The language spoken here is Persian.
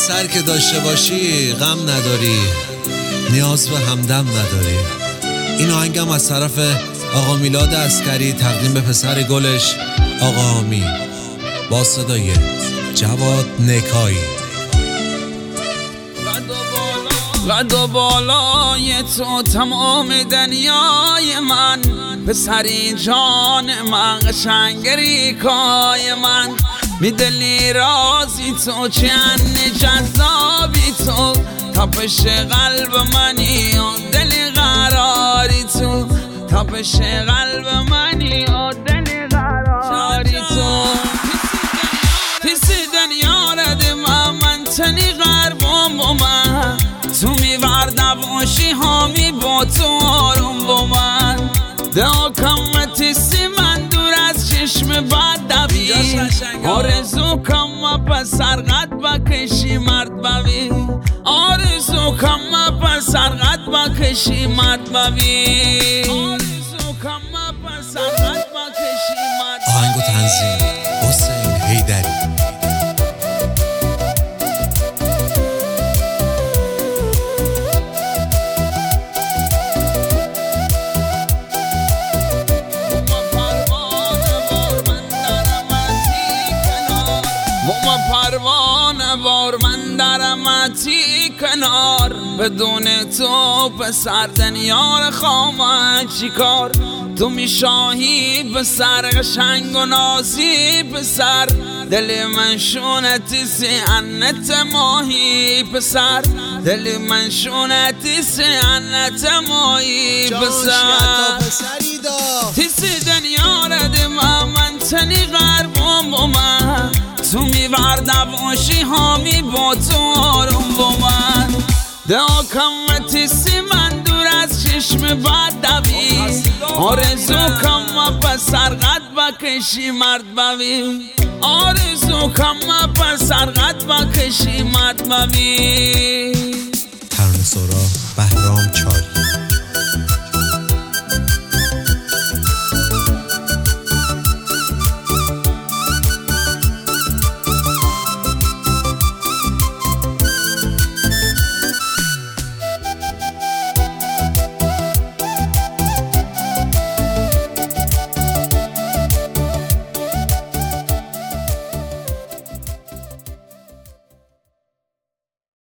پسر که داشته باشی غم نداری، نیاز به همدم نداری. این آهنگم از طرف آقا میلاد عسکری تقدیم به پسر گلش آقا آمی با صدای جواد نکایی. قد و بالای تو تمام دنیای من، پسری جان من، قشنگ ریکای من، میدلی رازی تو، چند جذابی تو، تپش قلب منی و دل قراری تو، تپش قلب منی و دل قراری تو. تیسی دنیا رد من تنی غربم با من، تو میور نباشی همی با تو آروم با من. دعا کم و تیسی من دور از چشم بد دوی، آرزو کم و پسر قد بکشی مرد بوی، آرزو کم و پسر قد بکشی مرد بوی، آرزو کم و پسر قد بکشی مرد بوی. آهنگ و تنظیم حسین حیدری. پروانه بار من درمتی کنار، بدون تو پسر دنیا خواهم چیکار. تو میشاهی پسر، قشنگ و نازی پسر، دل من شونتی سینت ماهی پسر، دل من شونتی سینت ماهی پسر. تیسی دنیا رد من تنی غربم با من، تو میور نباشی همی با تو آروم با من. دعا کم و تیسی من دور از چشم بد دوی، آرزو کم و پسر قد بکشی مرد بوی، آرزو کم و پسر قد بکشی مرد بوی. ترانه سرا بهرام چاری.